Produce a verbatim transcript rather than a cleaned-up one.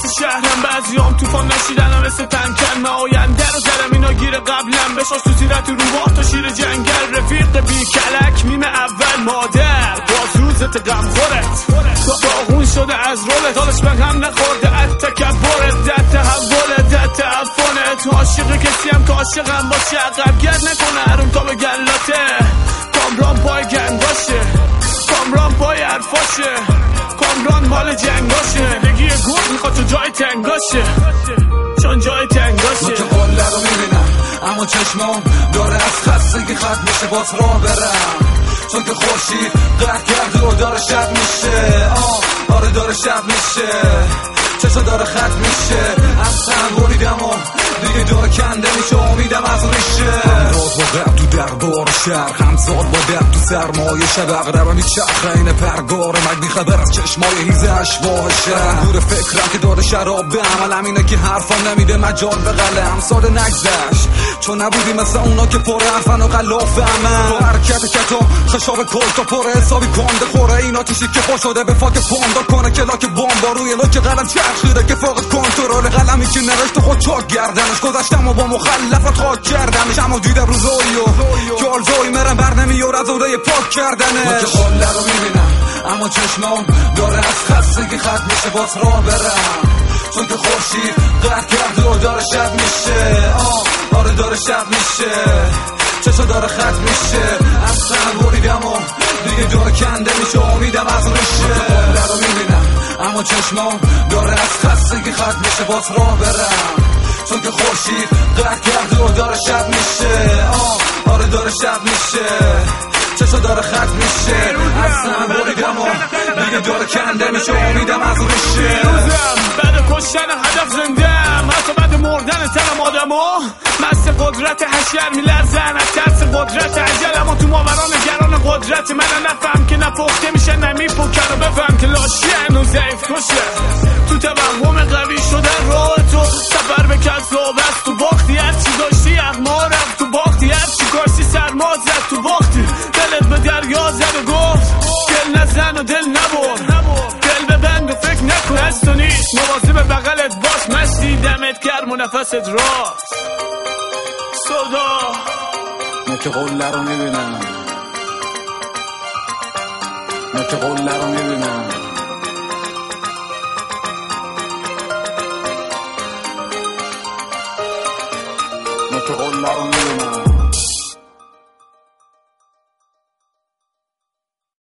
واسه شهرم بعضیام توفان نشیدنم مثل تنکن من آینده رو زدم اینا گیر قبلم بشاش تو زیرت رو بار تا شیر جنگل رفیق بی کلک میم اول مادر باز روزت غم خورت تو داغون شده از رولت حالش من هم نخورده از تکبرت در تحولت در تعفنت تو عاشق کسی هم که عاشقم باشه عقب گرد نکنه هرون تا به گلاته کامران پای گنگ باشه کامران پای حرفاشه کامران مال جنگاشه زندگی گرد میخواد تو جای تنگاشه چون جای تنگاشه من که قله رو میبینم اما چشمام داره از خستگی خط میشه باز راه برم چون که خورشید قهر کرده و داره شب میشه آه آره داره شب میشه چشا داره خط میشه از سن بریدم و دیگه داره کنده میشه امیدم از ریشه همراز با درد تو دربار شهر همزاد با درد تو سرمایه شب اقربم هیچ چرخ اینه پرگاره مگ بیخبر از چشمای هیزه اشباه شهر دور فکرم که داره شراب به عملم اینه که حرفم نمیده مجال به قلم سال نگذشت چون نبودی مثل اونا که پر حرفن و غلاف عمل با حرکت کتا خشاب کل تا پر حسابی کنده خوره اینا توشی که پا شده به فاک پوندا کنه که لاک بمب روی لاک قلم چرخیده که فاقد کنترل قلمی که نوشت خود چاک گردنش گذاشتم و با مخلفت خاک کردمش اما دیدم روزایی و که آلزایی مرم بر نمیور از اوره پاک کردنش من که قله رو میبینم اما چشمام داره از خستگی خط میشه باز راه برم چون که خورشید قهر کرده و داره شب میشه آه آره داره شب میشه چشا داره خط میشه از سن بریدم و دیگه داره کنده میشه امیدم از ریشه من که قله رو میبینم اما چشمام داره از خستگی خط میشه باز راه برم چون که خورشید قهر کرده و داره شب میشه آه آره داره شب میشه چشا داره خط میشه از سن بریدم و دیگه داره کنده میشه امیدم از ریشه بعد کشتن هدف زندم حتی بعد مردن تنم آدمو مست قدرت حشر میلرزن از ترس قدرت عجل اما تو ماورا نگران قدرت من نفهم که نپخته میشه نمیپکن و بفهم که لاشی هنو ضعیف کشه تو توهم قوی شدن راه تو سفر به کذاب است تو باختی هر چی داشتی اغما رفت تو باختی هر چی کاشتی سرما زد تو باختی دلت به دریا زد و گفت دل نزن و دل نبر دل ببند و فکر نکن از تو نیست مواظب بغلت باش مستی دمت گرم و نفست راست صدا من که قله رو میبینم من که قله رو میبینم من که قله رو میبینم